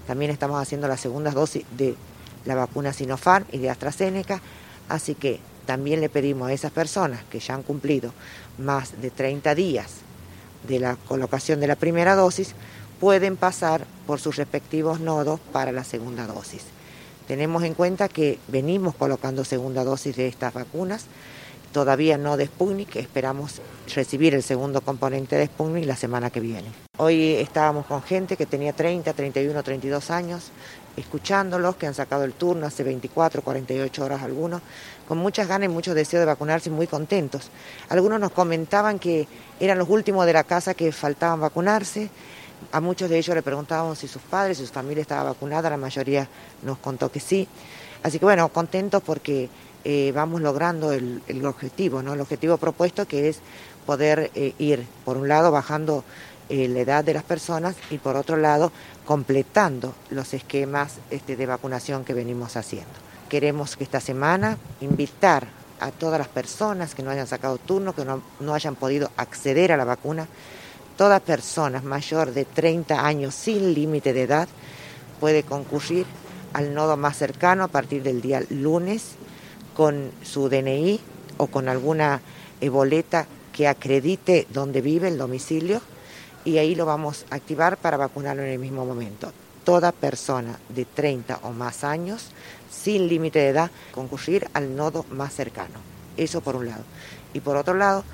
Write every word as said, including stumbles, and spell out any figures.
También estamos haciendo las segundas dosis de la vacuna Sinopharm y de AstraZeneca, así que también le pedimos a esas personas que ya han cumplido más de treinta días de la colocación de la primera dosis, pueden pasar por sus respectivos nodos para la segunda dosis. Tenemos en cuenta que venimos colocando segunda dosis de estas vacunas, todavía no de Sputnik, esperamos recibir el segundo componente de Sputnik la semana que viene. Hoy estábamos con gente que tenía treinta, treinta y uno, treinta y dos años, escuchándolos, que han sacado el turno hace veinticuatro, cuarenta y ocho horas algunos, con muchas ganas y mucho deseo de vacunarse y muy contentos. Algunos nos comentaban que eran los últimos de la casa que faltaban vacunarse. A muchos de ellos le preguntábamos si sus padres, si su familia estaba vacunada, la mayoría nos contó que sí. Así que bueno, contentos porque eh, vamos logrando el, el objetivo, ¿no? El objetivo propuesto, que es poder eh, ir, por un lado, bajando eh, la edad de las personas y por otro lado, completando los esquemas este, de vacunación que venimos haciendo. Queremos que esta semana invitar a todas las personas que no hayan sacado turno, que no, no hayan podido acceder a la vacuna. Toda persona mayor de treinta años sin límite de edad puede concurrir al nodo más cercano a partir del día lunes con su D N I o con alguna eh, boleta que acredite dónde vive, el domicilio, y ahí lo vamos a activar para vacunarlo en el mismo momento. Toda persona de treinta o más años sin límite de edad concurrir al nodo más cercano. Eso por un lado. Y por otro lado,